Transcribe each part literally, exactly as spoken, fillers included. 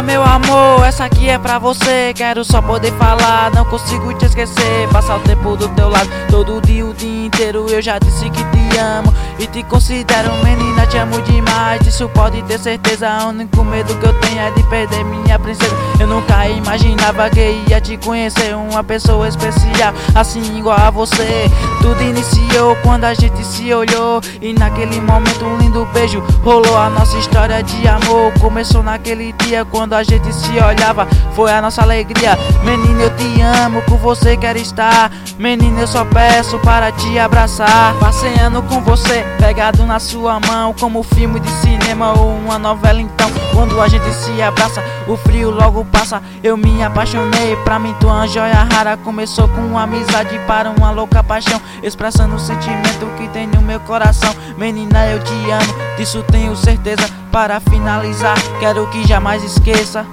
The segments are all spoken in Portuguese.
meu amor, essa aqui é pra você. Quero só poder falar, não consigo te esquecer. Passar o tempo do teu lado, todo dia, o dia inteiro. Eu já disse que te amo e te considero menina, te amo demais. Disso pode ter certeza, o único medo que eu tenho é de perder minha princesa. Eu nunca imaginava que ia te conhecer, uma pessoa especial, assim igual a você. Tudo iniciou quando a gente se olhou, e naquele momento um lindo beijo rolou. A nossa história de amor começou naquele dia quando a gente se olhava, foi a nossa alegria. Menina, eu te amo, com você quero estar. Menina, eu só peço para te abraçar. Passeando com você, pegado na sua mão, como filme de cinema ou uma novela. Então, quando a gente se abraça, o frio logo passa. Eu me apaixonei, pra mim tu é uma joia rara. Começou com uma amizade para uma louca paixão, expressando o sentimento que tem no meu coração. Menina, eu te amo, disso tenho certeza. Para finalizar, quero que jamais esqueça.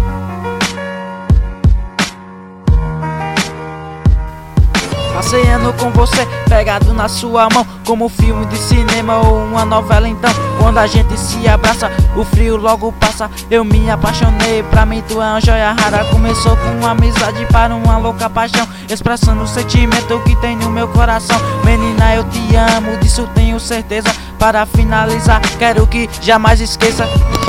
Passeando com você, pegado na sua mão, como filme de cinema ou uma novela. Então, quando a gente se abraça, o frio logo passa. Eu me apaixonei, pra mim tu é uma joia rara. Começou com uma amizade para uma louca paixão, expressando o sentimento que tem no meu coração. Menina, eu te amo, disso tenho certeza. Para finalizar, quero que jamais esqueça.